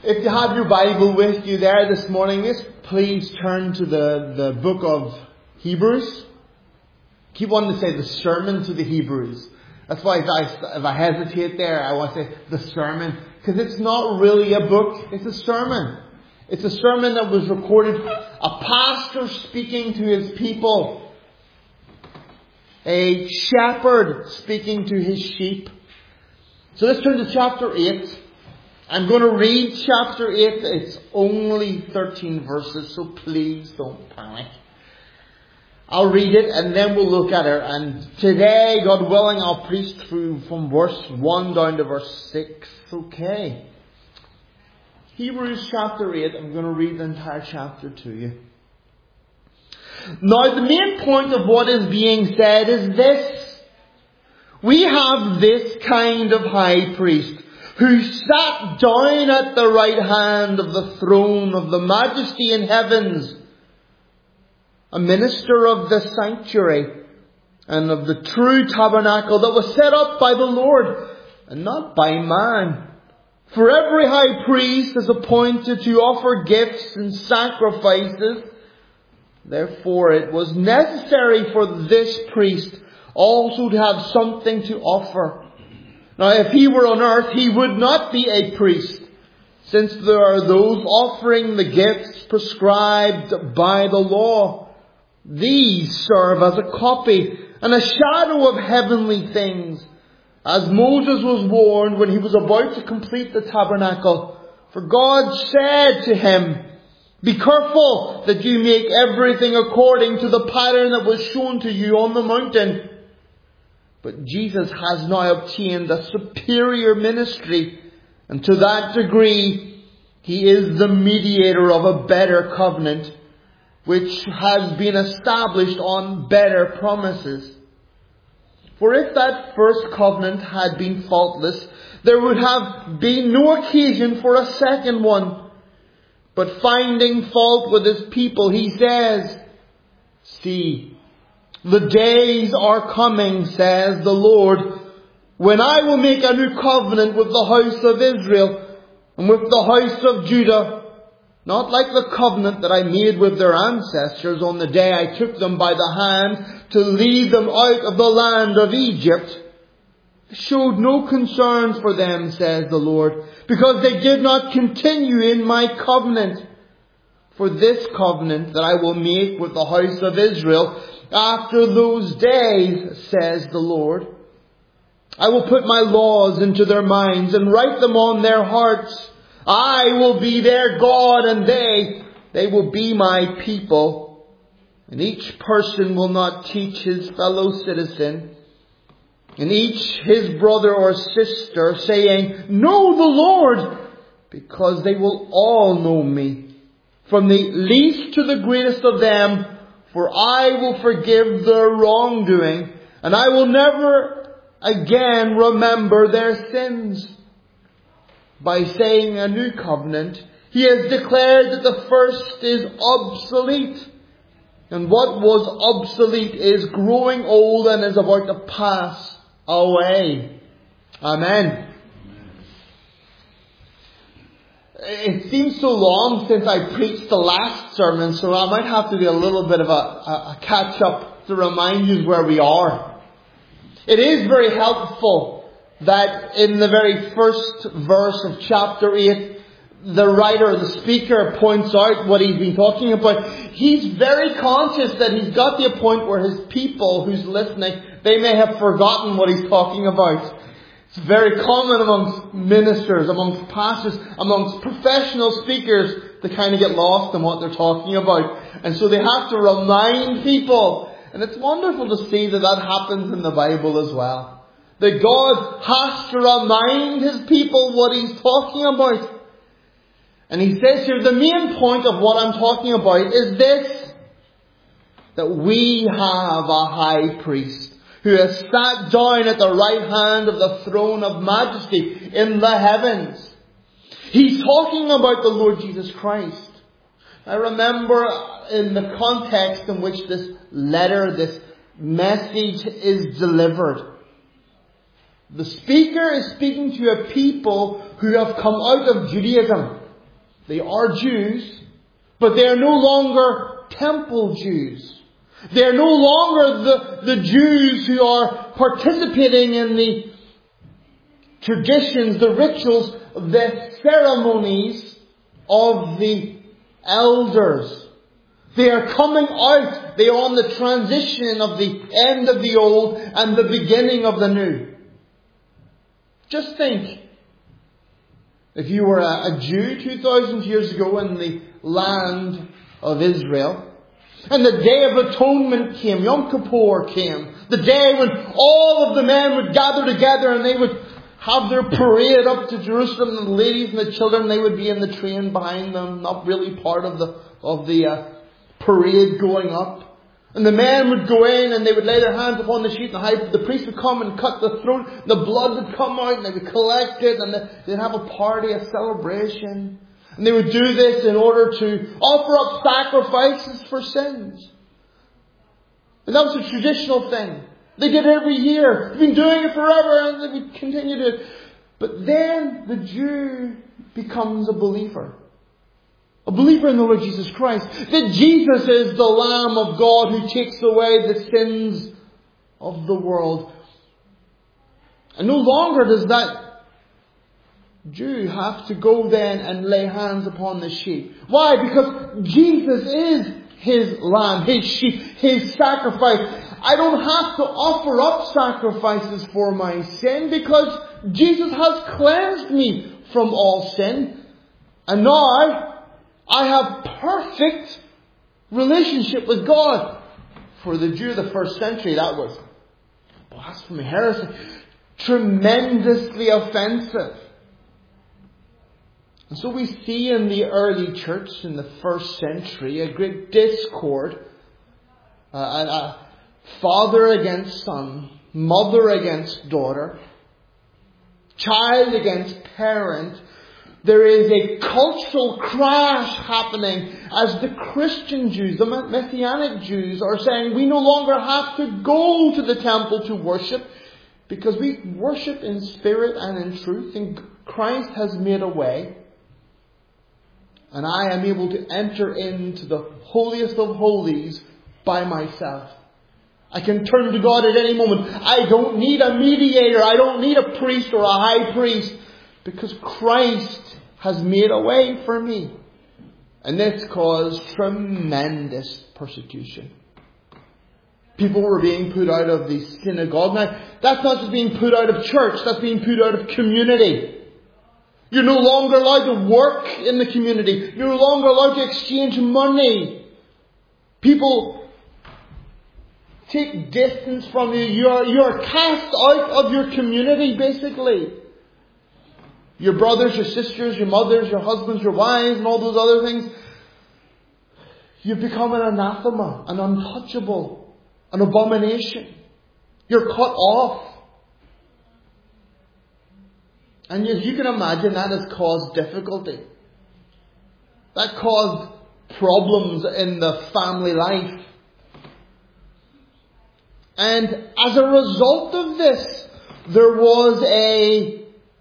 If you have your Bible with you there this morning, just please turn to the book of Hebrews. Keep wanting to say the sermon to the Hebrews. That's why if I hesitate there, I want to say the sermon. Because it's not really a book, it's a sermon. It's a sermon that was recorded, a pastor speaking to his people. A shepherd speaking to his sheep. So let's turn to chapter 8. I'm going to read chapter 8. It's only 13 verses, so please don't panic. I'll read it and then we'll look at it. And today, God willing, I'll preach through from verse 1 down to verse 6. Okay. Hebrews chapter 8. I'm going to read the entire chapter to you. Now, the main point of what is being said is this. We have this kind of high priest who sat down at the right hand of the throne of the Majesty in heavens, a minister of the sanctuary and of the true tabernacle that was set up by the Lord and not by man. For every high priest is appointed to offer gifts and sacrifices. Therefore it was necessary for this priest also to have something to offer. Now if he were on earth, he would not be a priest, since there are those offering the gifts prescribed by the law. These serve as a copy and a shadow of heavenly things, as Moses was warned when he was about to complete the tabernacle. For God said to him, "Be careful that you make everything according to the pattern that was shown to you on the mountain." But Jesus has now obtained a superior ministry, and to that degree, he is the mediator of a better covenant, which has been established on better promises. For if that first covenant had been faultless, there would have been no occasion for a second one. But finding fault with his people, he says, "See, the days are coming, says the Lord, when I will make a new covenant with the house of Israel and with the house of Judah, not like the covenant that I made with their ancestors on the day I took them by the hand to lead them out of the land of Egypt. I showed no concern for them, says the Lord, because they did not continue in my covenant. For this covenant that I will make with the house of Israel after those days, says the Lord, I will put my laws into their minds and write them on their hearts. I will be their God, and they will be my people. And each person will not teach his fellow citizen, and each his brother or sister, saying, Know the Lord, because they will all know me, from the least to the greatest of them, for I will forgive their wrongdoing, and I will never again remember their sins. By saying a new covenant, he has declared that the first is obsolete. And what was obsolete is growing old and is about to pass away. Amen. It seems so long since I preached the last sermon, so I might have to do a little bit of a catch-up to remind you where we are. It is very helpful that in the very first verse of chapter 8, the writer, the speaker, points out what he's been talking about. He's very conscious that he's got to a point where his people who's listening, they may have forgotten what he's talking about. It's very common amongst ministers, amongst pastors, amongst professional speakers to kind of get lost in what they're talking about. And so they have to remind people. And it's wonderful to see that that happens in the Bible as well. That God has to remind his people what he's talking about. And he says here, the main point of what I'm talking about is this. That we have a high priest who has sat down at the right hand of the throne of majesty in the heavens. He's talking about the Lord Jesus Christ. I remember in the context in which this letter, this message is delivered. The speaker is speaking to a people who have come out of Judaism. They are Jews, but they are no longer temple Jews. They are no longer the Jews who are participating in the traditions, the rituals, the ceremonies of the elders. They are coming out. They are on the transition of the end of the old and the beginning of the new. Just think, if you were a Jew 2,000 years ago in the land of Israel, and the Day of Atonement came, Yom Kippur came, the day when all of the men would gather together and they would have their parade up to Jerusalem, and the ladies and the children, they would be in the train behind them, not really part of the parade going up. And the men would go in and they would lay their hands upon the sheet, and the priest would come and cut the throat, the blood would come out, and they would collect it, and they'd have a party, a celebration. And they would do this in order to offer up sacrifices for sins. And that was a traditional thing. They did it every year. They've been doing it forever, and they would continue to. But then the Jew becomes a believer. A believer in the Lord Jesus Christ. That Jesus is the Lamb of God who takes away the sins of the world. And no longer does that Jew have to go then and lay hands upon the sheep. Why? Because Jesus is his lamb, his sheep, his sacrifice. I don't have to offer up sacrifices for my sin because Jesus has cleansed me from all sin. And now I have perfect relationship with God. For the Jew of the first century, that was blasphemy, heresy, tremendously offensive. And so we see in the early church in the first century a great discord. Father against son, mother against daughter, child against parent. There is a cultural crash happening as the Christian Jews, the Messianic Jews, are saying we no longer have to go to the temple to worship because we worship in spirit and in truth, and Christ has made a way. And I am able to enter into the holiest of holies by myself. I can turn to God at any moment. I don't need a mediator. I don't need a priest or a high priest. Because Christ has made a way for me. And this caused tremendous persecution. People were being put out of the synagogue. Now, that's not just being put out of church. That's being put out of community. You're no longer allowed to work in the community. You're no longer allowed to exchange money. People take distance from you. You're cast out of your community, basically. Your brothers, your sisters, your mothers, your husbands, your wives, and all those other things. You've become an anathema, an untouchable, an abomination. You're cut off. And you can imagine that has caused difficulty. That caused problems in the family life. And as a result of this, there was a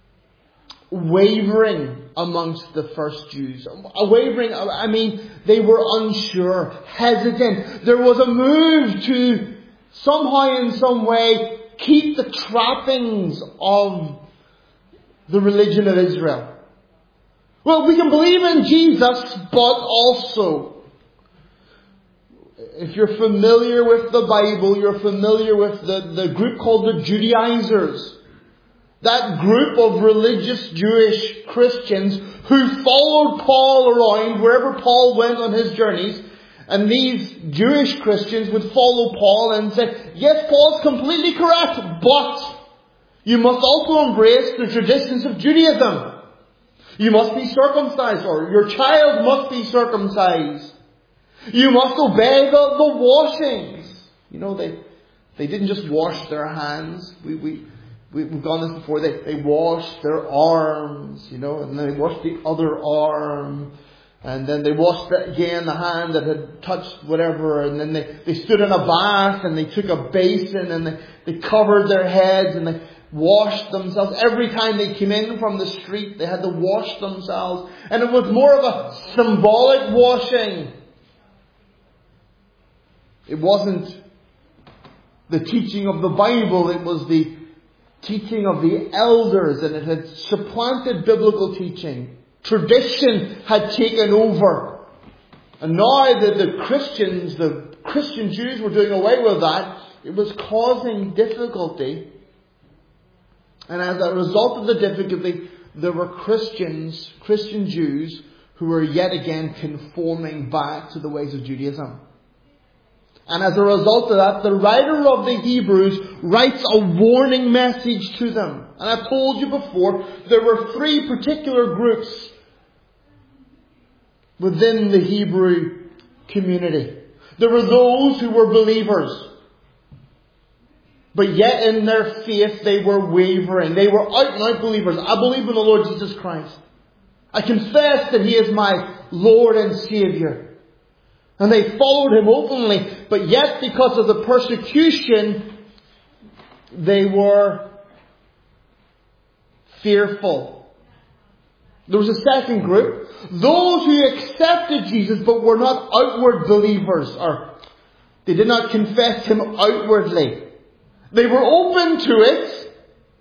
wavering amongst the first Jews. A wavering, I mean, they were unsure, hesitant. There was a move to somehow in some way keep the trappings of the religion of Israel. Well, we can believe in Jesus, but also, if you're familiar with the Bible, you're familiar with the group called the Judaizers. That group of religious Jewish Christians who followed Paul around wherever Paul went on his journeys. And these Jewish Christians would follow Paul and say, yes, Paul's completely correct, but you must also embrace the traditions of Judaism. You must be circumcised, or your child must be circumcised. You must obey the washings. You know, they didn't just wash their hands. We've gone this before. They washed their arms, you know, and then they washed the other arm. And then they washed again the hand that had touched whatever. And then they stood in a bath and they took a basin and they covered their heads and they washed themselves. Every time they came in from the street, they had to wash themselves. And it was more of a symbolic washing. It wasn't the teaching of the Bible, it was the teaching of the elders, and it had supplanted biblical teaching. Tradition had taken over. And now the Christian Jews were doing away with that. It was causing difficulty. And as a result of the difficulty, there were Christian Jews, who were yet again conforming back to the ways of Judaism. And as a result of that, the writer of the Hebrews writes a warning message to them. And I've told you before, there were three particular groups within the Hebrew community. There were those who were believers, but yet in their faith they were wavering. They were out and out believers. I believe in the Lord Jesus Christ. I confess that He is my Lord and Saviour. And they followed Him openly, but yet because of the persecution, they were fearful. There was a second group, those who accepted Jesus but were not outward believers, or they did not confess Him outwardly. They were open to it,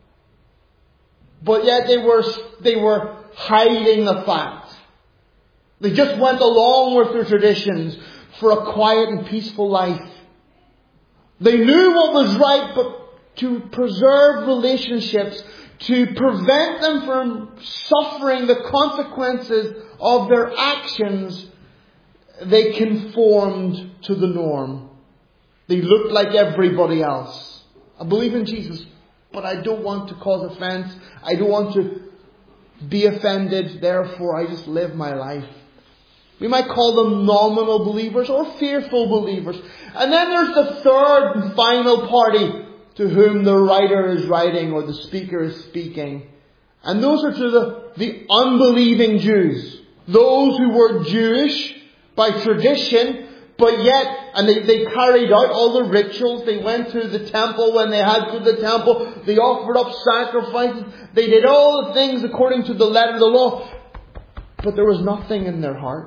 but yet they were hiding the fact. They just went along with their traditions for a quiet and peaceful life. They knew what was right, but to preserve relationships, to prevent them from suffering the consequences of their actions, they conformed to the norm. They looked like everybody else. I believe in Jesus, but I don't want to cause offense. I don't want to be offended. Therefore, I just live my life. We might call them nominal believers or fearful believers. And then there's the third and final party to whom the writer is writing or the speaker is speaking. And those are to the unbelieving Jews. Those who were Jewish by tradition, but yet, and they carried out all the rituals. They went to the temple when they had to the temple. They offered up sacrifices. They did all the things according to the letter of the law. But there was nothing in their heart.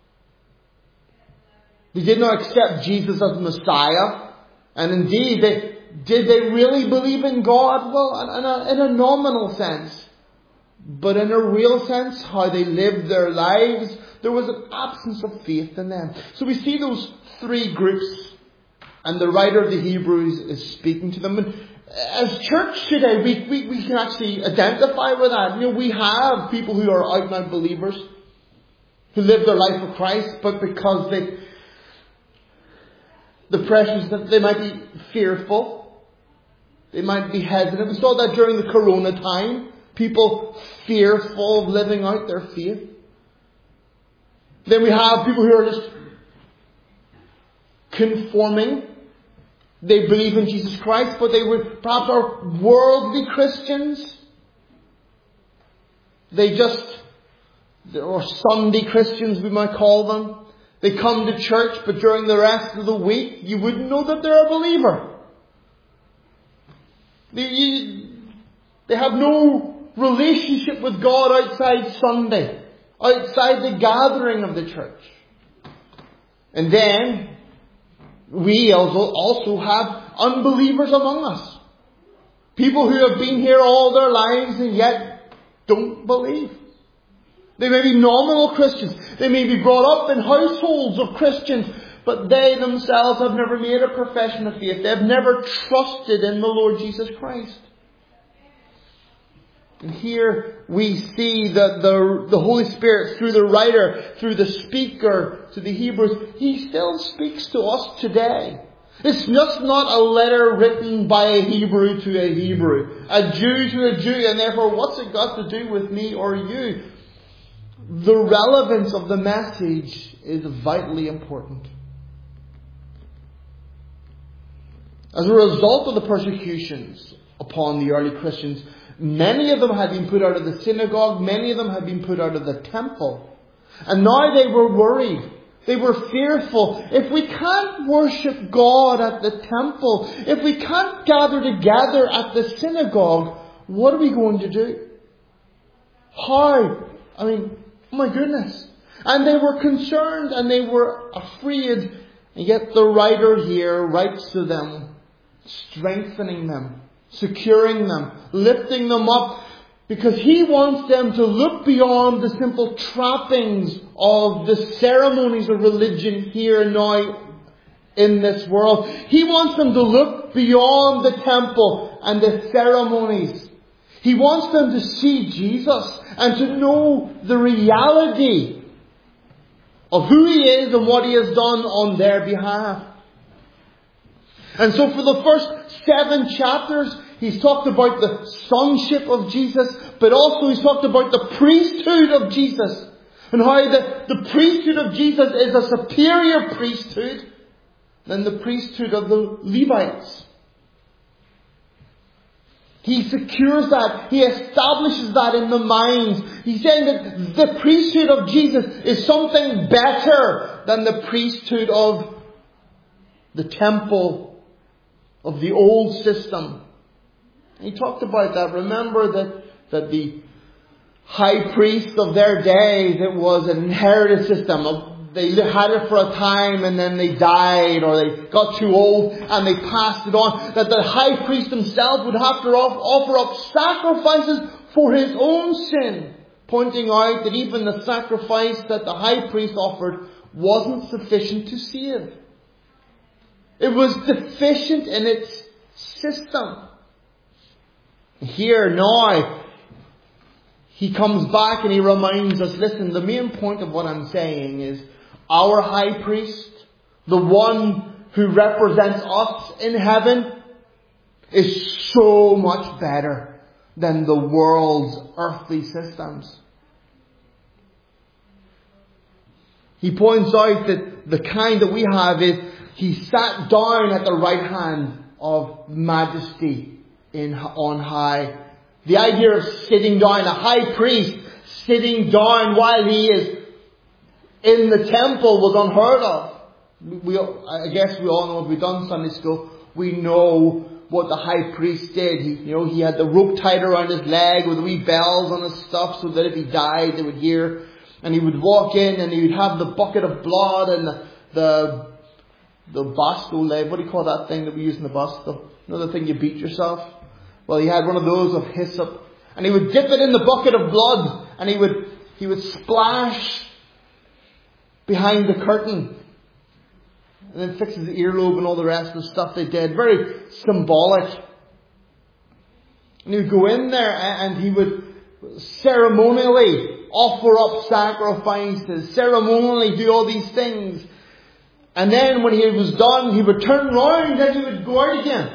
They did not accept Jesus as Messiah. And indeed, did they really believe in God? Well, in a nominal sense. But in a real sense, how they lived their lives, there was an absence of faith in them. So we see those three groups, and the writer of the Hebrews is speaking to them. And as church today, we can actually identify with that. You know, we have people who are out and out believers, who live their life for Christ, but because the pressures that they might be fearful, they might be hesitant. We saw that during the Corona time. People fearful of living out their faith. Then we have people who are just conforming. They believe in Jesus Christ, but they would perhaps are worldly Christians. Or Sunday Christians, we might call them. They come to church, but during the rest of the week, you wouldn't know that they're a believer. They have no relationship with God outside Sunday, outside the gathering of the church. And then, we also have unbelievers among us. People who have been here all their lives and yet don't believe. They may be nominal Christians. They may be brought up in households of Christians, but they themselves have never made a profession of faith. They have never trusted in the Lord Jesus Christ. And here we see that the Holy Spirit, through the writer, through the speaker to the Hebrews, He still speaks to us today. It's just not a letter written by a Hebrew to a Hebrew, a Jew to a Jew, and therefore what's it got to do with me or you? The relevance of the message is vitally important. As a result of the persecutions upon the early Christians, many of them had been put out of the synagogue, many of them had been put out of the temple. And now they were worried. They were fearful. If we can't worship God at the temple, if we can't gather together at the synagogue, what are we going to do? How? Oh my goodness. And they were concerned and they were afraid. And yet the writer here writes to them, strengthening them, securing them, lifting them up, because he wants them to look beyond the simple trappings of the ceremonies of religion here and now in this world. He wants them to look beyond the temple and the ceremonies. He wants them to see Jesus and to know the reality of who He is and what He has done on their behalf. And so for the first 7 chapters, he's talked about the sonship of Jesus, but also he's talked about the priesthood of Jesus. And how the priesthood of Jesus is a superior priesthood than the priesthood of the Levites. He secures that. He establishes that in the minds. He's saying that the priesthood of Jesus is something better than the priesthood of the temple of the old system. He talked about that. Remember that the high priest of their day, it was an inherited system. They had it for a time and then they died or they got too old and they passed it on. That the high priest himself would have to offer up sacrifices for his own sin. Pointing out that even the sacrifice that the high priest offered wasn't sufficient to save. It was deficient in its system. Here now, he comes back and he reminds us, listen, the main point of what I'm saying is our high priest, the one who represents us in heaven, is so much better than the world's earthly systems. He points out that the kind that we have is He sat down at the right hand of majesty on high. The idea of sitting down, a high priest sitting down while he is in the temple was unheard of. I guess we all know, if we've done Sunday school, we know what the high priest did. He had the rope tied around his leg with wee bells on his stuff so that if he died they would hear. And he would walk in and he would have the bucket of blood and the basto leg. What do you call that thing that we use in the bus? The thing you beat yourself. Well, he had one of those of hyssop. And he would dip it in the bucket of blood. And he would splash behind the curtain. And then fix his earlobe and all the rest of the stuff they did. Very symbolic. And he would go in there and he would ceremonially offer up sacrifices. Ceremonially do all these things. And then when he was done, he would turn around and he would go out again.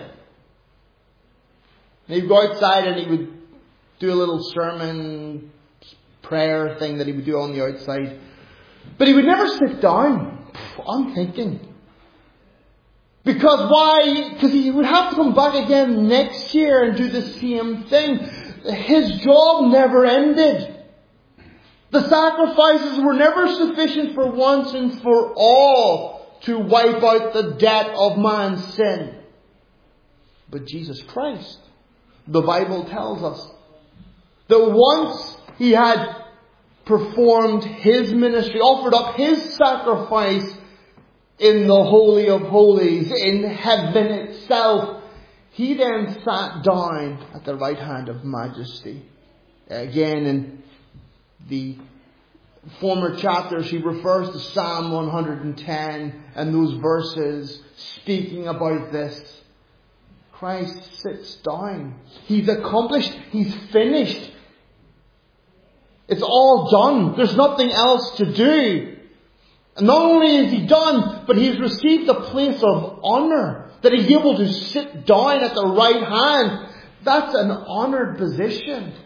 And he'd go outside and he would do a little sermon, prayer thing that he would do on the outside. But he would never sit down. I'm thinking. Because why? Because he would have to come back again next year and do the same thing. His job never ended. The sacrifices were never sufficient for once and for all to wipe out the debt of man's sin. But Jesus Christ, the Bible tells us, that once He had performed His ministry, offered up His sacrifice in the Holy of Holies, in heaven itself, He then sat down at the right hand of majesty. Again, in the former chapters, he refers to Psalm 110 and those verses speaking about this. Christ sits down. He's accomplished. He's finished. It's all done. There's nothing else to do. And not only is He done, but He's received a place of honour. That He's able to sit down at the right hand. That's an honoured position.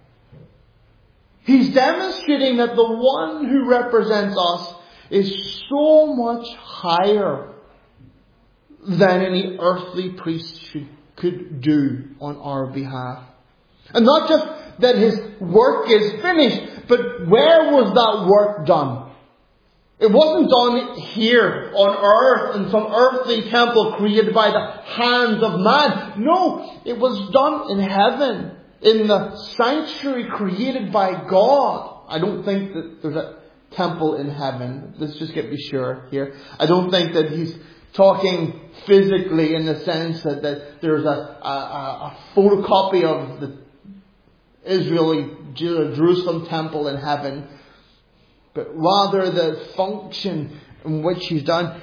He's demonstrating that the one who represents us is so much higher than any earthly priest could do on our behalf. And not just that His work is finished, but where was that work done? It wasn't done here on earth in some earthly temple created by the hands of man. No, it was done in heaven, in the sanctuary created by God. I don't think that there's a temple in heaven. Let's just get be sure here. I don't think that he's talking physically in the sense that there's a photocopy of the Israeli Jerusalem temple in heaven, but rather the function in which he's done.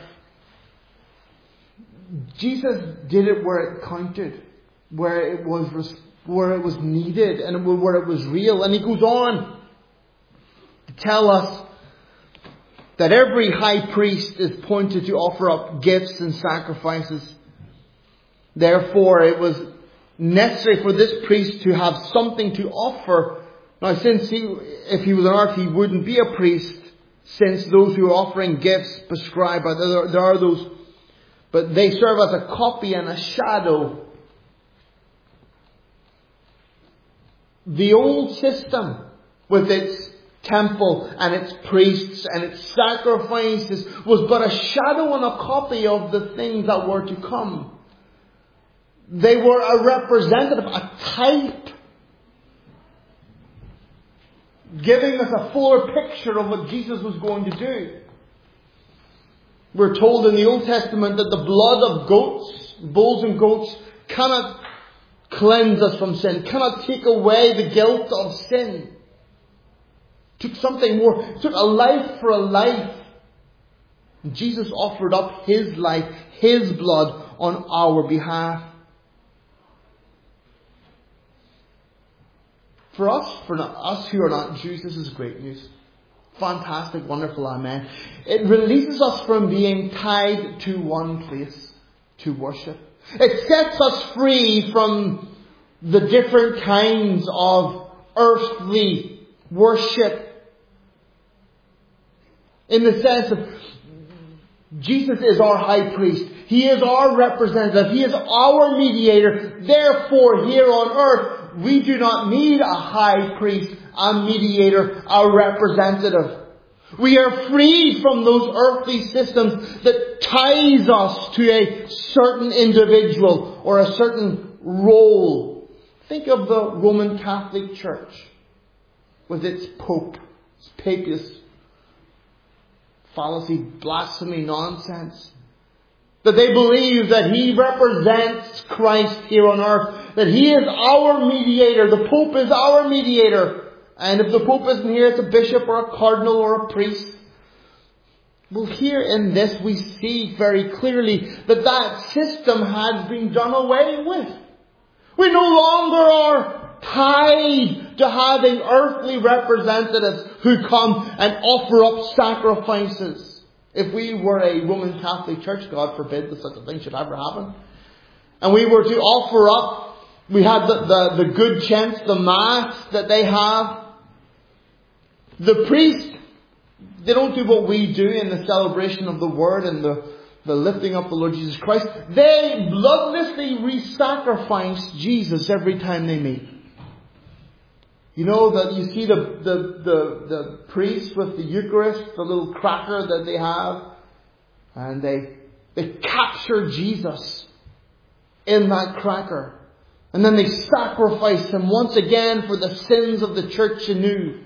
Jesus did it where it counted, where it was needed, and where it was real. And he goes on to tell us that every high priest is pointed to offer up gifts and sacrifices. Therefore, it was necessary for this priest to have something to offer. Now, if he was on earth, he wouldn't be a priest, since those who are offering gifts prescribed by there are those, but they serve as a copy and a shadow. The old system, with its temple and its priests and its sacrifices, was but a shadow and a copy of the things that were to come. They were a representative, a type, giving us a fuller picture of what Jesus was going to do. We're told in the Old Testament that the blood of goats, bulls and goats, cannot cleanse us from sin, cannot take away the guilt of sin. Took something more. It took a life for a life. And Jesus offered up His life, His blood on our behalf. For us who are not Jews, this is great news. Fantastic, wonderful, amen. It releases us from being tied to one place to worship. It sets us free from the different kinds of earthly worship. In the sense of Jesus is our high priest. He is our representative. He is our mediator. Therefore, here on earth, we do not need a high priest, a mediator, a representative. We are freed from those earthly systems that ties us to a certain individual or a certain role. Think of the Roman Catholic Church with its Pope, its papist, fallacy, blasphemy, nonsense. That they believe that He represents Christ here on earth. That He is our mediator. The Pope is our mediator. And if the Pope isn't here, it's a bishop or a cardinal or a priest. Well, here in this we see very clearly that that system has been done away with. We no longer are tied to having earthly representatives who come and offer up sacrifices. If we were a Roman Catholic Church, God forbid that such a thing should ever happen, and we were to offer up, we had the good chants, the Mass that they have. The priest, they don't do what we do in the celebration of the Word and the lifting up the Lord Jesus Christ. They bloodlessly re-sacrifice Jesus every time they meet. You know that you see the priest with the Eucharist, the little cracker that they have, and they capture Jesus in that cracker. And then they sacrifice Him once again for the sins of the church anew.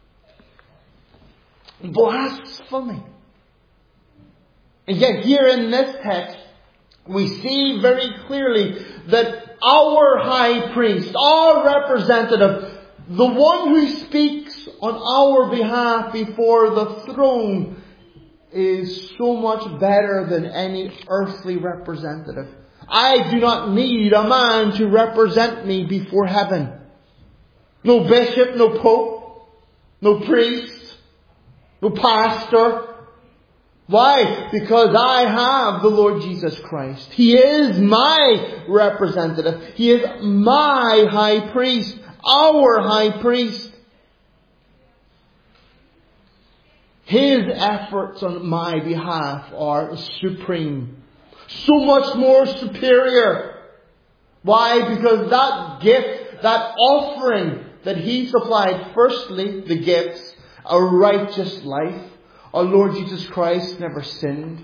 Blasphemy. And yet here in this text, we see very clearly that our high priest, our representative, the one who speaks on our behalf before the throne, is so much better than any earthly representative. I do not need a man to represent me before heaven. No bishop, no pope, no priest, no pastor. Why? Because I have the Lord Jesus Christ. He is my representative. He is my high priest. Our high priest. His efforts on my behalf are supreme. So much more superior. Why? Because that gift, that offering that He supplied, firstly, the gifts, a righteous life, Our Lord Jesus Christ never sinned.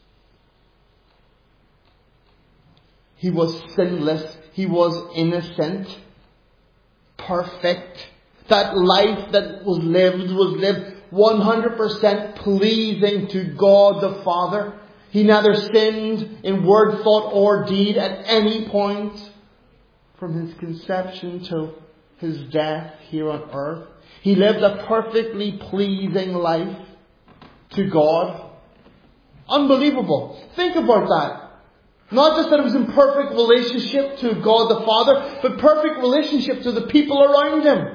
He was sinless. He was innocent. Perfect. That life that was lived 100% pleasing to God the Father. He neither sinned in word, thought or deed at any point from His conception to His death here on earth. He lived a perfectly pleasing life to God. Unbelievable. Think about that. Not just that it was in perfect relationship to God the Father, but perfect relationship to the people around Him.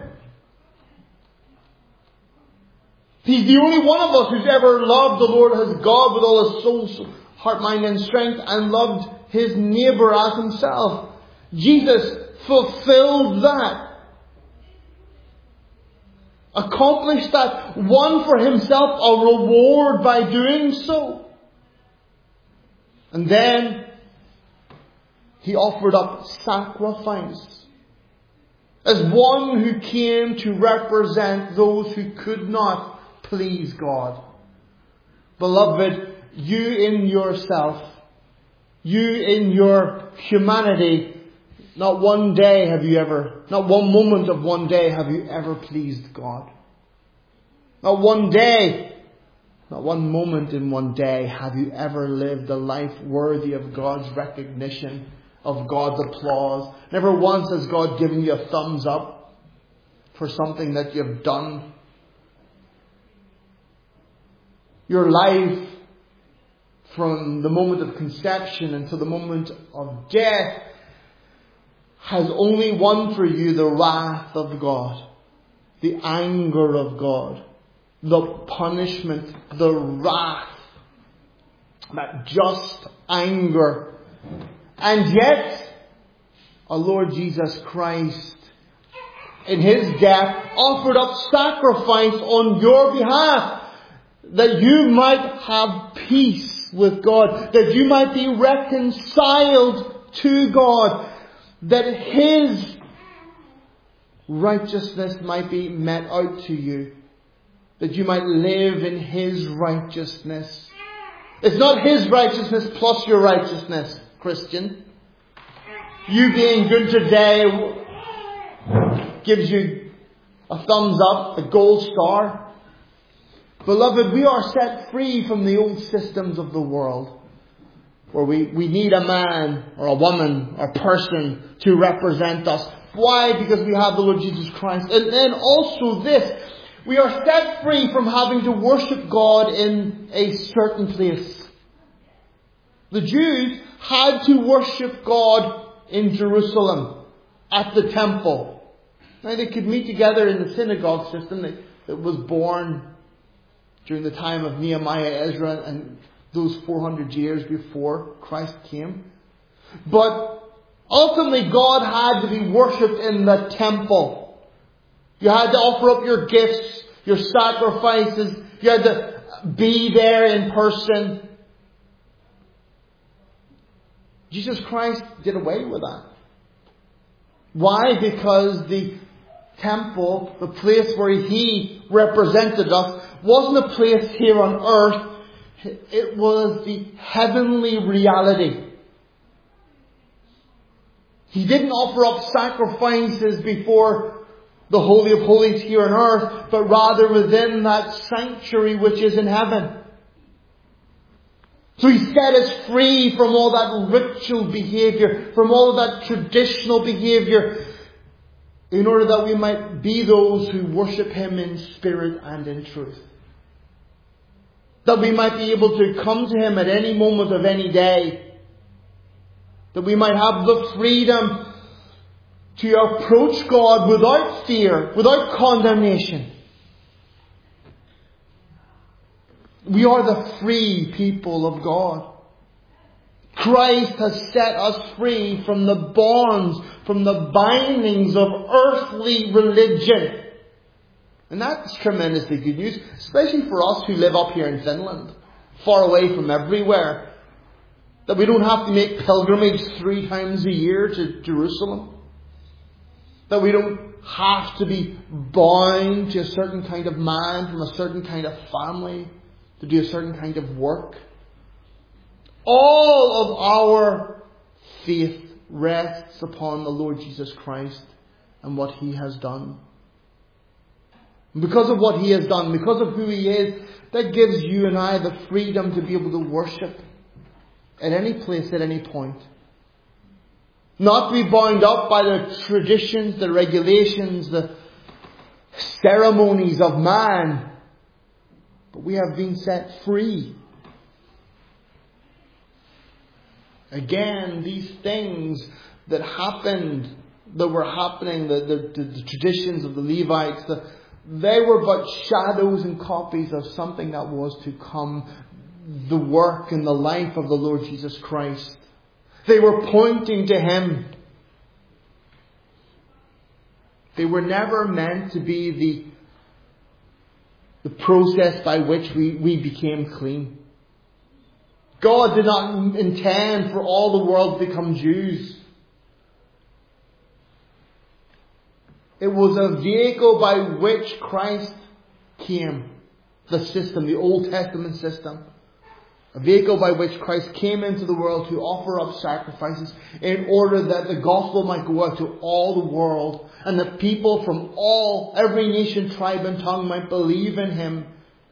He's the only one of us who's ever loved the Lord as God with all his soul, heart, mind and strength, and loved his neighbour as himself. Jesus fulfilled that. Accomplished that. Won for himself a reward by doing so. And then he offered up sacrifice as one who came to represent those who could not please God. Beloved, you in yourself, you in your humanity, not one moment of one day have you ever pleased God. Not one day, not one moment in one day have you ever lived a life worthy of God's recognition, of God's applause. Never once has God given you a thumbs up for something that you've done. Your life from the moment of conception until the moment of death has only won for you the wrath of God, the anger of God, the punishment, the wrath, that just anger. And yet, our Lord Jesus Christ, in His death, offered up sacrifice on your behalf, that you might have peace with God, that you might be reconciled to God, that His righteousness might be met out to you, that you might live in His righteousness. It's not His righteousness plus your righteousness, Christian. You being good today gives you a thumbs up, a gold star. Beloved, we are set free from the old systems of the world, where we need a man or a woman or person to represent us. Why? Because we have the Lord Jesus Christ. And then also this, we are set free from having to worship God in a certain place. The Jews had to worship God in Jerusalem, at the temple. Now they could meet together in the synagogue system that was born during the time of Nehemiah, Ezra, and those 400 years before Christ came. But ultimately God had to be worshipped in the temple. You had to offer up your gifts, your sacrifices. You had to be there in person. Jesus Christ did away with that. Why? Because the temple, the place where He represented us, wasn't a place here on earth. It was the heavenly reality. He didn't offer up sacrifices before the Holy of Holies here on earth, but rather within that sanctuary which is in heaven. So He set us free from all that ritual behavior, from all that traditional behavior, in order that we might be those who worship Him in spirit and in truth. That we might be able to come to Him at any moment of any day. That we might have the freedom to approach God without fear, without condemnation. We are the free people of God. Christ has set us free from the bonds, from the bindings of earthly religion. And that's tremendously good news, especially for us who live up here in Finland, far away from everywhere. That we don't have to make pilgrimage 3 times a year to Jerusalem. That we don't have to be bound to a certain kind of man from a certain kind of family. to do a certain kind of work. All of our faith rests upon the Lord Jesus Christ and what He has done. And because of what He has done, because of who He is, that gives you and I the freedom to be able to worship at any place, at any point. Not be bound up by the traditions, the regulations, the ceremonies of man. But we have been set free. Again, these things that happened, that were happening, the traditions of the Levites, they were but shadows and copies of something that was to come, the work and the life of the Lord Jesus Christ. They were pointing to Him. They were never meant to be the process by which we became clean. God did not intend for all the world to become Jews. It was a vehicle by which Christ came. The system, the Old Testament system. A vehicle by which Christ came into the world to offer up sacrifices in order that the gospel might go out to all the world and that people from every nation, tribe and tongue might believe in Him,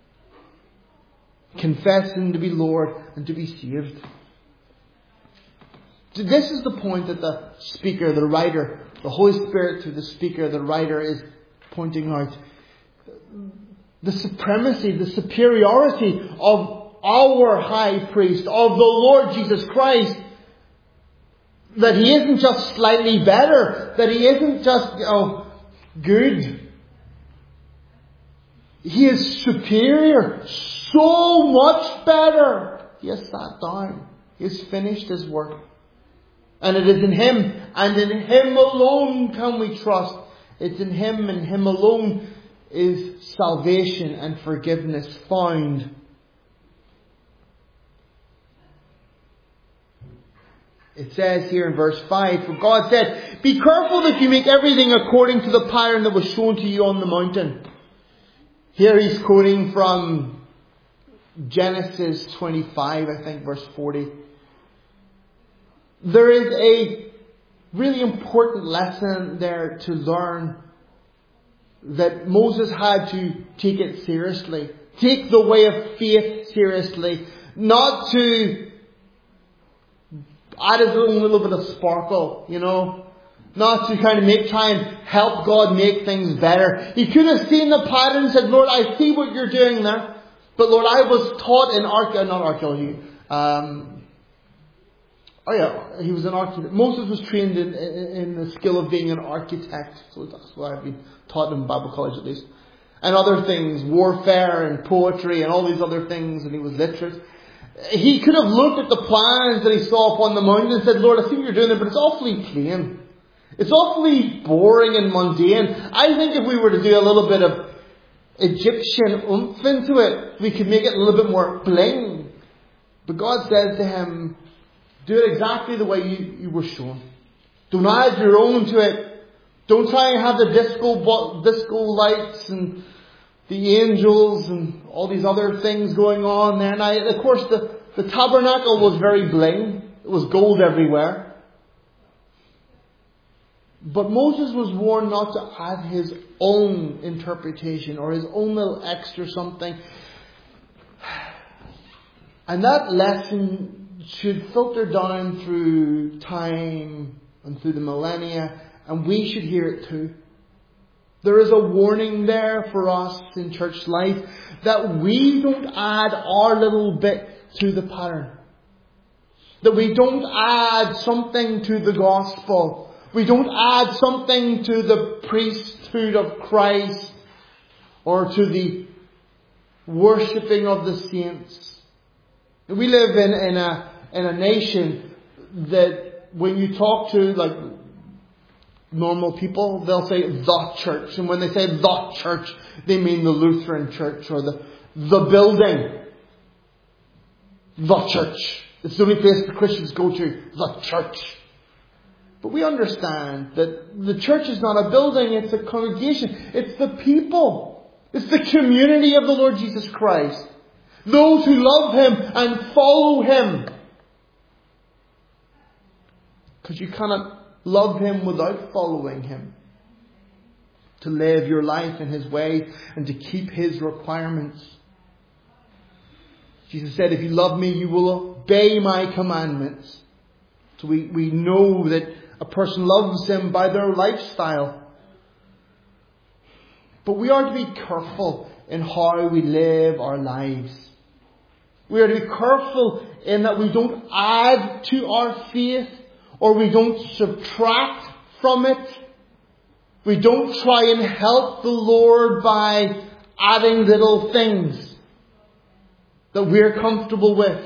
confess Him to be Lord and to be saved. This is the point that the speaker, the writer, the Holy Spirit through the speaker, the writer is pointing out. The supremacy, the superiority of our high priest, of the Lord Jesus Christ. That He isn't just slightly better. That He isn't just, good. He is superior. So much better. He has sat down. He has finished His work. And it is in Him, and in Him alone can we trust. It's in Him and Him alone is salvation and forgiveness found. It says here in verse 5, for God said, be careful that you make everything according to the pattern that was shown to you on the mountain. Here He's quoting from Genesis 25, I think, verse 40. There is a really important lesson there to learn, that Moses had to take it seriously. Take the way of faith seriously. Not to add his own little bit of sparkle, Not to kind of try and help God make things better. He could have seen the pattern and said, Lord, I see what you're doing there. But Lord, I was taught in archaeology. He was an architect. Moses was trained in the skill of being an architect. So that's what I've been taught in Bible college at least. And other things, warfare and poetry and all these other things, and he was literate. He could have looked at the plans that he saw upon the mountain and said, Lord, I see what you're doing there, but it's awfully plain. It's awfully boring and mundane. I think if we were to do a little bit of Egyptian oomph into it, we could make it a little bit more bling. But God says to him, do it exactly the way you were shown. Don't add your own to it. Don't try and have the disco lights and the angels and all these other things going on there. Now, of course, the tabernacle was very bling. It was gold everywhere. But Moses was warned not to add his own interpretation or his own little extra something. And that lesson should filter down through time and through the millennia, and we should hear it too. There is a warning there for us in church life that we don't add our little bit to the pattern. That we don't add something to the gospel. We don't add something to the priesthood of Christ or to the worshipping of the saints. We live in a nation that when you talk to normal people, they'll say the church. And when they say the church, they mean the Lutheran church or the building. The church. It's the only place the Christians go to. The church. But we understand that the church is not a building, it's a congregation. It's the people. It's the community of the Lord Jesus Christ. Those who love Him and follow Him. Because you cannot love Him without following Him. To live your life in His way and to keep His requirements. Jesus said, if you love me, you will obey my commandments. So we know that a person loves Him by their lifestyle. But we are to be careful in how we live our lives. We are to be careful in that we don't add to our faith or we don't subtract from it. We don't try and help the Lord by adding little things that we're comfortable with.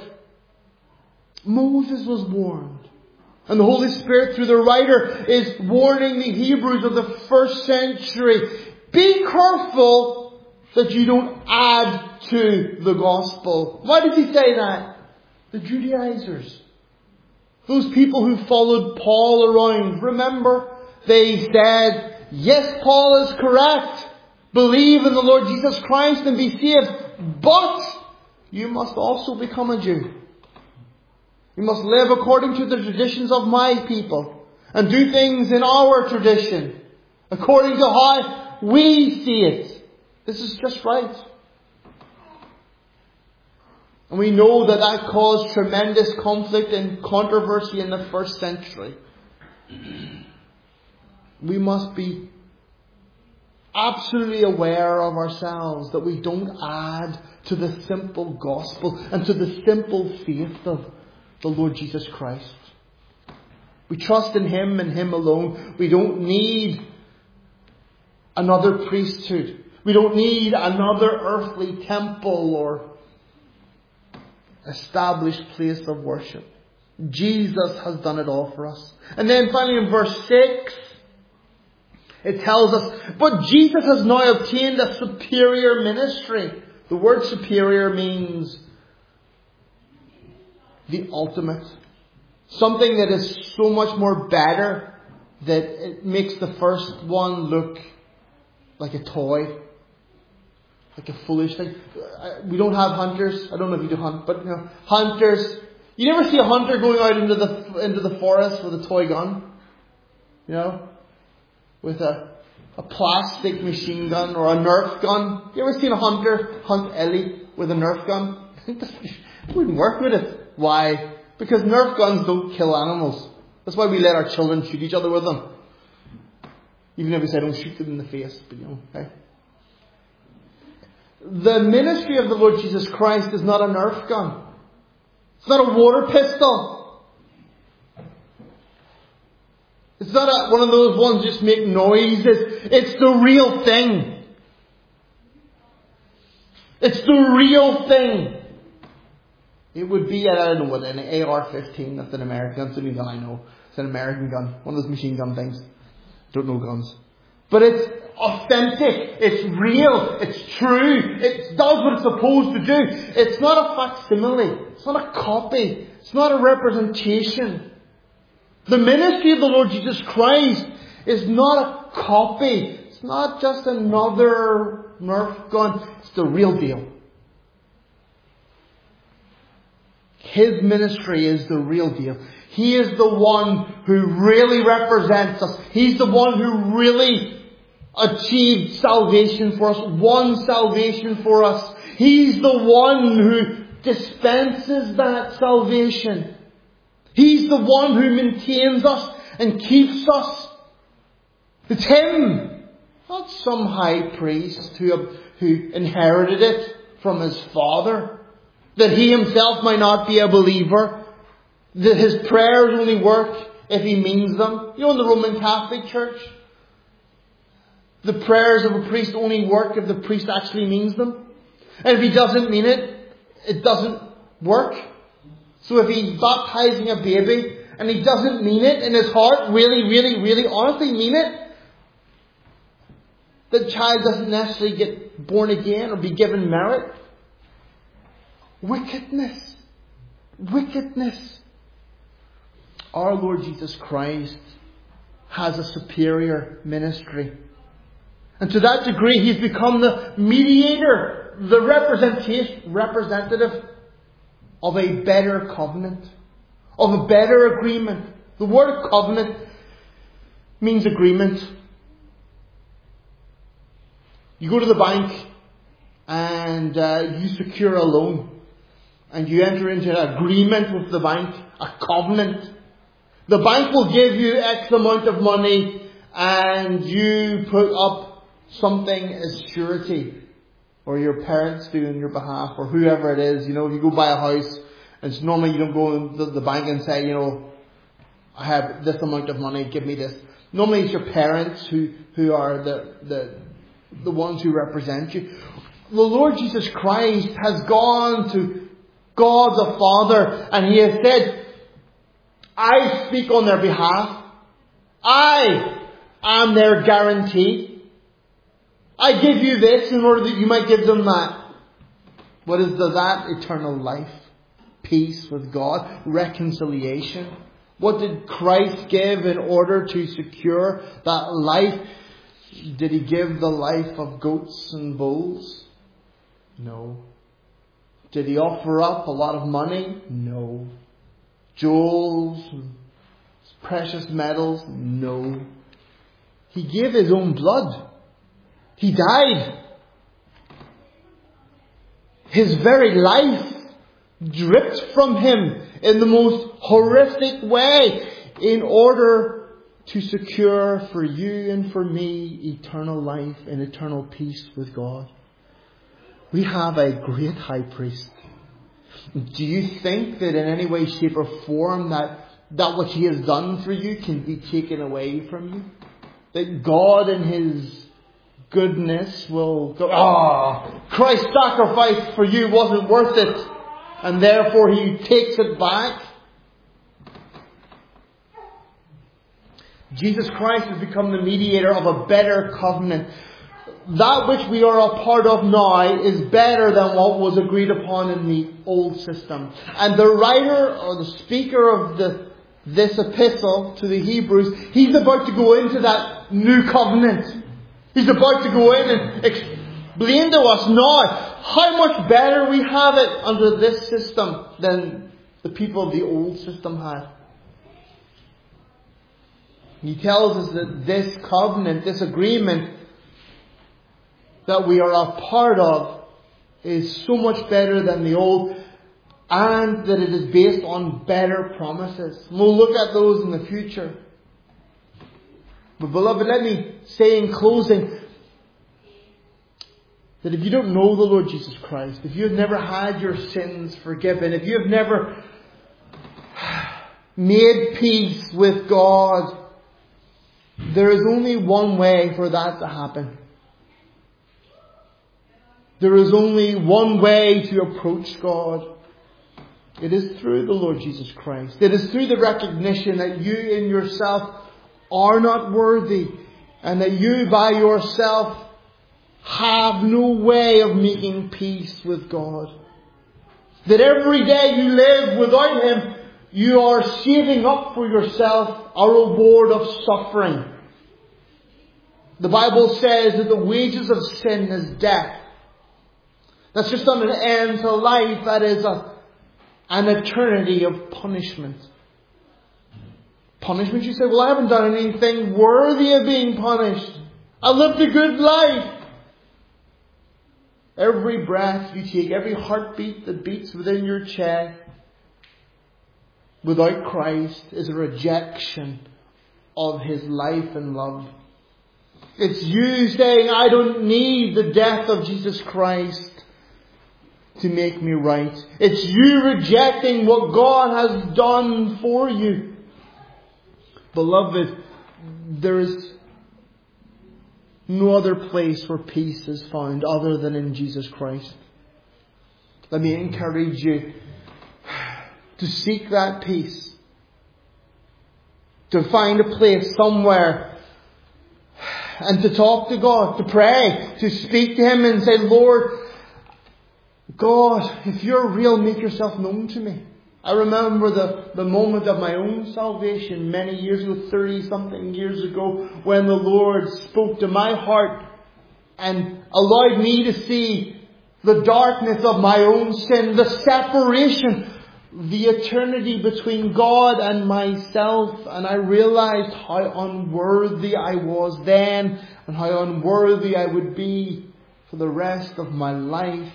Moses was warned. And the Holy Spirit through the writer is warning the Hebrews of the first century. Be careful that you don't add to the gospel. Why did he say that? The Judaizers. Those people who followed Paul around. Remember, they said, yes, Paul is correct. Believe in the Lord Jesus Christ and be saved. But you must also become a Jew. You must live according to the traditions of my people. And do things in our tradition. According to how we see it. This is just right. And we know that that caused tremendous conflict and controversy in the first century. We must be absolutely aware of ourselves that we don't add to the simple gospel and to the simple faith of the Lord Jesus Christ. We trust in Him and Him alone. We don't need another priesthood. We don't need another earthly temple or established place of worship. Jesus has done it all for us. And then finally in verse 6, it tells us, but Jesus has now obtained a superior ministry. The word superior means the ultimate. Something that is so much more better that it makes the first one look like a toy. Like a foolish thing. We don't have hunters. I don't know if you do hunt, but hunters. You never see a hunter going out into the forest with a toy gun. With a plastic machine gun or a Nerf gun. You ever seen a hunter hunt Ellie with a Nerf gun? It wouldn't work, would it? Why? Because Nerf guns don't kill animals. That's why we let our children shoot each other with them. Even if we say don't shoot them in the face, but okay. The ministry of the Lord Jesus Christ is not a Nerf gun. It's not a water pistol. It's not one of those ones that just make noises. It's the real thing. It's the real thing. It would be, I don't know what, an AR-15. That's an American gun. It's the only gun I know. It's an American gun. One of those machine gun things. Don't know guns. But it's authentic. It's real. It's true. It does what it's supposed to do. It's not a facsimile. It's not a copy. It's not a representation. The ministry of the Lord Jesus Christ is not a copy. It's not just another Nerf gun. It's the real deal. His ministry is the real deal. He is the one who really represents us. He's the one who really achieved salvation for us, won salvation for us. He's the one who dispenses that salvation. He's the one who maintains us and keeps us. It's Him, not some high priest who inherited it from his father, that he himself might not be a believer, that his prayers only work if he means them. In the Roman Catholic Church, the prayers of a priest only work if the priest actually means them. And if he doesn't mean it, it doesn't work. So if he's baptizing a baby and he doesn't mean it in his heart, really honestly mean it, the child doesn't necessarily get born again or be given merit. Wickedness. Our Lord Jesus Christ has a superior ministry. And to that degree, He's become the mediator the representative of a better covenant, of a better agreement. The word covenant means agreement. You go to the bank and you secure a loan. And you enter into an agreement with the bank, a covenant. The bank will give you X amount of money and you put up something as surety. Or your parents do on your behalf, or whoever it is. You know, if you go buy a house, it's normally you don't go to the bank and say, you know, I have this amount of money, give me this. Normally it's your parents who are the ones who represent you. The Lord Jesus Christ has gone to God the Father, and He has said, I speak on their behalf. I am their guarantee. I give you this in order that you might give them that. What is that? Eternal life. Peace with God. Reconciliation. What did Christ give in order to secure that life? Did He give the life of goats and bulls? No. Did He offer up a lot of money? No. Jewels, precious metals? No. He gave His own blood. He died. His very life dripped from Him in the most horrific way in order to secure for you and for me eternal life and eternal peace with God. We have a great high priest. Do you think that in any way, shape or form that which He has done for you can be taken away from you? That God in His goodness will go, Christ's sacrifice for you wasn't worth it, and therefore He takes it back? Jesus Christ has become the mediator of a better covenant. That which we are a part of now is better than what was agreed upon in the old system. And the writer or the speaker of this epistle to the Hebrews, he's about to go into that new covenant. He's about to go in and explain to us now how much better we have it under this system than the people of the old system had. He tells us that this covenant, this agreement that we are a part of, is so much better than the old, and that it is based on better promises. We'll look at those in the future. But beloved, let me say in closing that if you don't know the Lord Jesus Christ, if you have never had your sins forgiven, if you have never made peace with God, there is only one way for that to happen. There is only one way to approach God. It is through the Lord Jesus Christ. It is through the recognition that you in yourself are not worthy, and that you by yourself have no way of making peace with God. That every day you live without Him, you are saving up for yourself a reward of suffering. The Bible says that the wages of sin is death. That's just not an end to life. That is an eternity of punishment. Punishment, you say, well, I haven't done anything worthy of being punished. I lived a good life. Every breath you take, every heartbeat that beats within your chest, without Christ, is a rejection of His life and love. It's you saying, I don't need the death of Jesus Christ to make me right. It's you rejecting what God has done for you. Beloved, there is no other place where peace is found other than in Jesus Christ. Let me encourage you to seek that peace. To find a place somewhere and to talk to God, to pray, to speak to Him and say, Lord, God, if you're real, make yourself known to me. I remember the moment of my own salvation many years ago, 30-something years ago, when the Lord spoke to my heart and allowed me to see the darkness of my own sin, the separation, the eternity between God and myself. And I realized how unworthy I was then and how unworthy I would be for the rest of my life.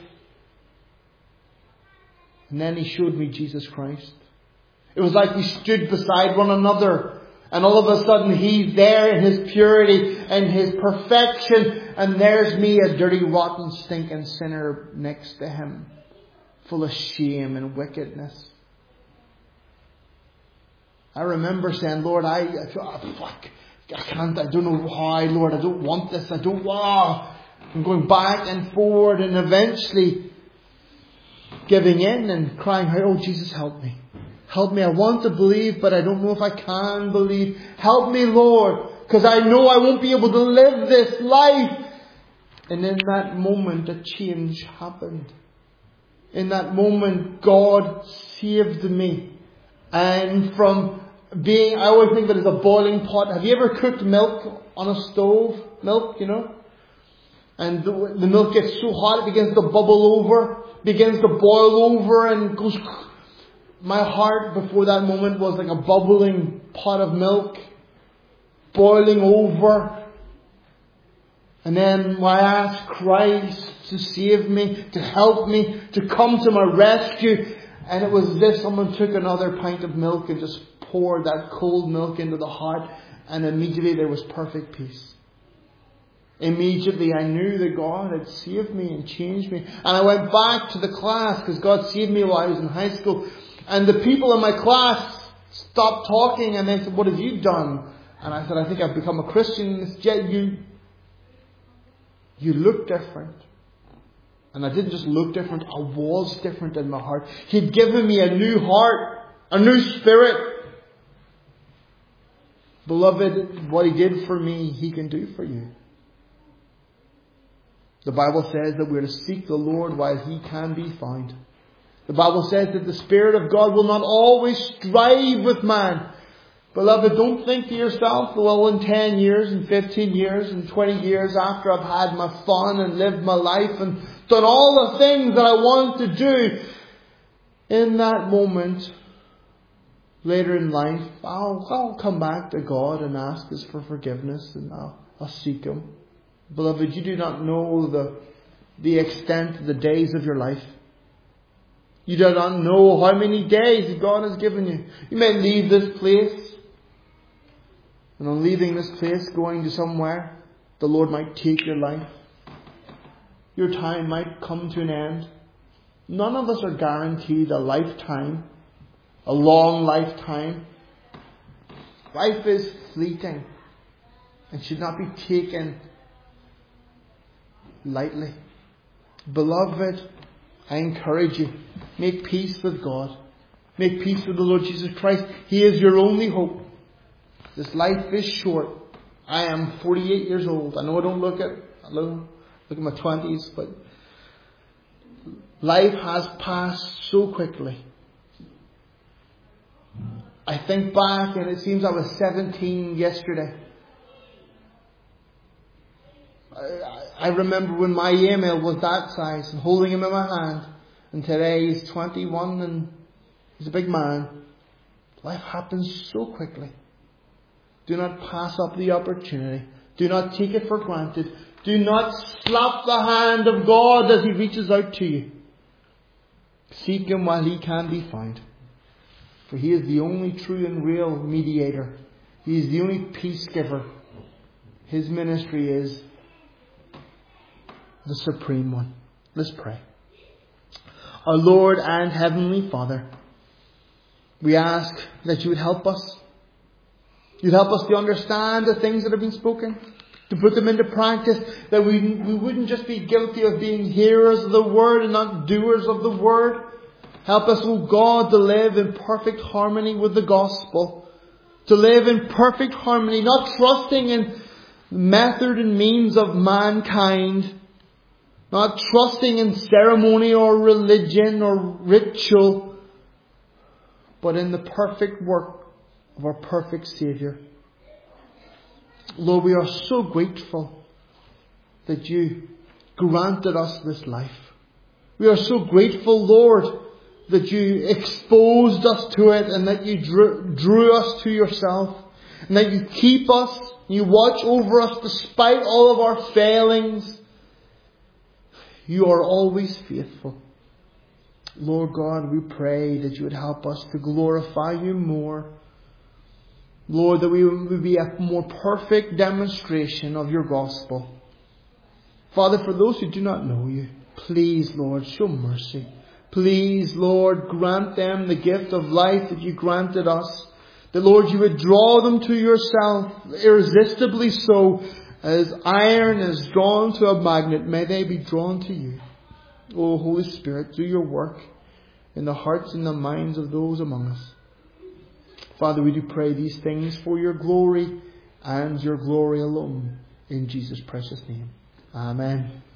And then He showed me Jesus Christ. It was like we stood beside one another, and all of a sudden He's there in His purity and His perfection, and there's me, a dirty, rotten, stinking sinner next to Him, full of shame and wickedness. I remember saying, Lord, I can't, I don't know why, Lord, I don't want this, I'm going back and forward, and eventually giving in and crying out, oh Jesus, help me. Help me, I want to believe, but I don't know if I can believe. Help me, Lord, because I know I won't be able to live this life. And in that moment, a change happened. In that moment, God saved me. And from being, I always think of it as a boiling pot. Have you ever cooked milk on a stove? Milk, you know? And the milk gets so hot, it begins to bubble over, begins to boil over, and goes... My heart before that moment was like a bubbling pot of milk, boiling over. And then I asked Christ to save me, to help me, to come to my rescue. And it was as if someone took another pint of milk and just poured that cold milk into the hot. And immediately there was perfect peace. Immediately I knew that God had saved me and changed me. And I went back to the class because God saved me while I was in high school. And the people in my class stopped talking and they said, what have you done? And I said, I think I've become a Christian. And they said, you look different. And I didn't just look different, I was different in my heart. He'd given me a new heart, a new spirit. Beloved, what He did for me, He can do for you. The Bible says that we're to seek the Lord while He can be found. The Bible says that the Spirit of God will not always strive with man. Beloved, don't think to yourself, well, in 10 years and 15 years and 20 years after I've had my fun and lived my life and done all the things that I want to do, in that moment, later in life, I'll come back to God and ask us for forgiveness and I'll seek Him. Beloved, you do not know the extent of the days of your life. You do not know how many days God has given you. You may leave this place. And on leaving this place, going to somewhere, the Lord might take your life. Your time might come to an end. None of us are guaranteed a lifetime. A long lifetime. Life is fleeting. And should not be taken lightly. Beloved, I encourage you, make peace with God. Make peace with the Lord Jesus Christ. He is your only hope. This life is short. I am 48 years old. I know I don't look at my 20s, but life has passed so quickly. I think back and it seems I was 17 yesterday. I remember when my Emil was that size and holding him in my hand. And today he's 21 and he's a big man. Life happens so quickly. Do not pass up the opportunity. Do not take it for granted. Do not slap the hand of God as He reaches out to you. Seek Him while He can be found. For He is the only true and real mediator. He is the only peace giver. His ministry is the supreme one. Let's pray. Our Lord and Heavenly Father, we ask that You would help us. You'd help us to understand the things that have been spoken, to put them into practice, that we wouldn't just be guilty of being hearers of the Word and not doers of the Word. Help us, O God, to live in perfect harmony with the gospel, to live in perfect harmony, not trusting in method and means of mankind, not trusting in ceremony or religion or ritual, but in the perfect work of our perfect Saviour. Lord, we are so grateful that You granted us this life. We are so grateful, Lord, that you exposed us to it and that you drew us to yourself. And that you keep us, you watch over us despite all of our failings. You are always faithful. Lord God, we pray that you would help us to glorify you more. Lord, that we would be a more perfect demonstration of your gospel. Father, for those who do not know you, please, Lord, show mercy. Please, Lord, grant them the gift of life that you granted us. That, Lord, you would draw them to yourself, irresistibly so, as iron is drawn to a magnet. May they be drawn to you. O Holy Spirit, do your work in the hearts and the minds of those among us. Father, we do pray these things for your glory and your glory alone. In Jesus' precious name. Amen.